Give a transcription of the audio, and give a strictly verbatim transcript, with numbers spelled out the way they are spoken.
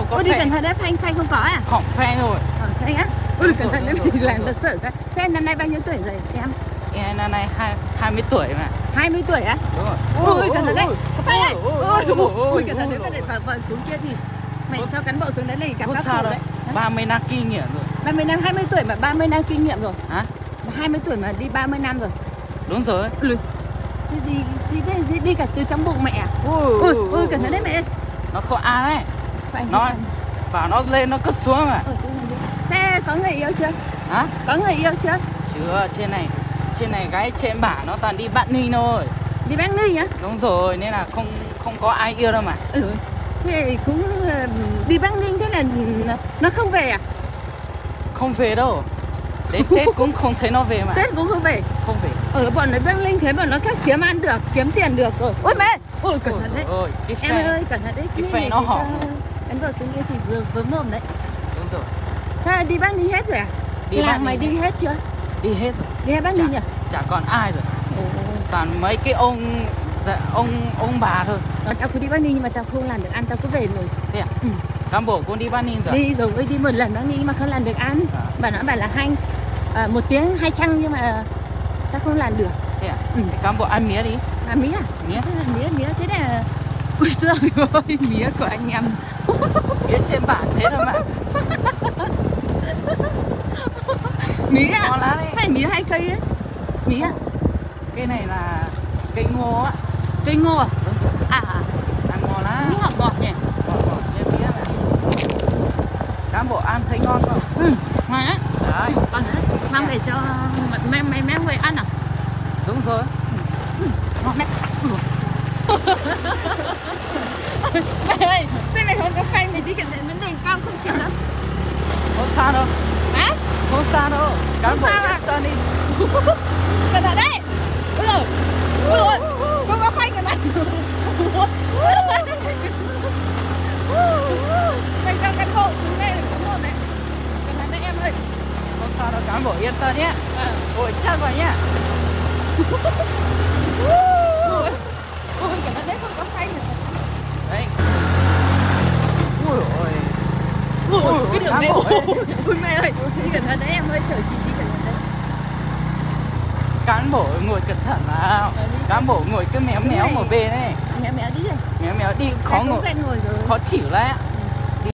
có Ôi, đi phanh. cẩn thận đấy, phanh phanh không có à? Hỏng phanh rồi. Ờ, phanh á? Ôi Đúng cẩn rồi, thận đấy, đúng rồi, mình làm đúng thật sợ cái. Thế năm nay bao nhiêu tuổi rồi em? Em năm nay hai hai mươi tuổi mà. hai mươi tuổi á? Đúng rồi. Ôi cẩn thận đấy, có phanh đấy. ôi, Ôi ôi, ôi, ôi ôi, cẩn thận đấy, ôi, bắt để ôi. vợ vợ xuống kia thì mày Có- sao cán bộ xuống đấy này cảm Không giác sao khổ đâu. đấy. ba mươi năm kinh nghiệm rồi. ba mươi năm, hai mươi tuổi mà ba mươi năm kinh nghiệm rồi. Hả? hai mươi tuổi mà đi ba mươi năm rồi. Đúng rồi. Lùi. Đi đi đi, đi, đi, đi cả từ trong bụng mẹ à? Ôi, Ôi ôi cẩn thận đấy mẹ ơi. Nó không an đấy. Phải Nó phải. bảo nó lên nó cứ xuống à. Ờ, tôi không biết. Thế có người yêu chưa? Hả? Có người yêu chưa? Chưa, trên này trên này gái trên bả nó toàn đi bạn Ninh thôi. Đi Bắc Ninh á? Đúng rồi, nên là không không có ai yêu đâu mà. Ừ. Thế cũng ờ, đi Bắc Ninh thế là nó không về à? Không về đâu. Đến Tết cũng không thấy nó về mà. Tết cũng không về. Không về. Ở bọn nó Bắc Ninh thế bọn nó khác kiếm ăn được, kiếm tiền được rồi. Ôi mẹ! Ôi cẩn thận đấy. Ôi, cái Em phanh. ơi cẩn thận đấy. Cái Này phanh này nó để hỏng. cho cán bộ xuống kia thì vừa vướng mồm đấy. Đúng rồi. Thế đi Bắc Ninh hết rồi à? Đi Bắc Làng mày Ninh đi hết chưa? Đi hết rồi. Đi hết Bắc Chả, Ninh nhỉ? chả còn ai rồi. Ồ. Toàn mấy cái ông dạ, ông ông bà thôi. Tao cứ đi Bắc Ninh nhưng mà tao không làm được ăn, tao cứ về rồi. Thế à? Ừ. Cán bộ cũng đi Bắc Ninh rồi. Đi rồi, đi một lần Bắc Ninh mà không làm được ăn. À. Bà nói bảo là hành à, một tiếng hai trăm nhưng mà tao không làm được. Thế à? Ừ. Thế cán bộ ăn mía đi. À mía à? Mía. Thế là mía, mía thế là... Ui giời ơi, mía của anh em. Mía trên bản thế thôi mà. Mía à? Ngon lắm đấy. Phải mía hai cây ấy. Mía à? Cái này là cây ngô á. Cây ngô à? Đúng rồi. À, à. Ăn ngon lắm. Cũng ngọt ngọt nhỉ? Ngọt ngọt như mía này. Cán bộ ăn thấy ngon không? Ừ, ngon á. Đấy. Còn đấy, mang về cho mẹ mẹ mẹ về ăn à? Đúng rồi. Ừ, ngon đấy. Ừ. Mẹ ơi, sao mày không có phanh mày đi cẩn thận vấn đề cao không kịp lắm. Không sao đâu. Hả? Không sao đâu. Cán Không bộ sao à? yên tâm đi. Cẩn thận đấy. Ôi rồi. Ôi rồi. Không có phanh cẩn thận. Mày cho cán bộ xuống đây là có một này. Cẩn thận đấy em ơi. Không sao đâu, cán bộ yên tâm nhé. À. Ôi chắc vào nhá. Ôi. Ôi cẩn thận đấy, không có phanh cẩn thận. Đấy. Ui ôi. Ui, Ôi, cái đường cán này. bộ ấy. Ui mẹ ơi, đi cẩn thận đấy em ơi, chở chị đi cẩn thận đấy. Cán bộ ngồi cẩn thận nào. Ờ, đi. Cán bộ ngồi cứ méo méo này. một bên ấy. Mẹ mẹ đi rồi. Méo méo đi khó Em cũng ngồi. quen ngồi rồi. Khó chịu đấy.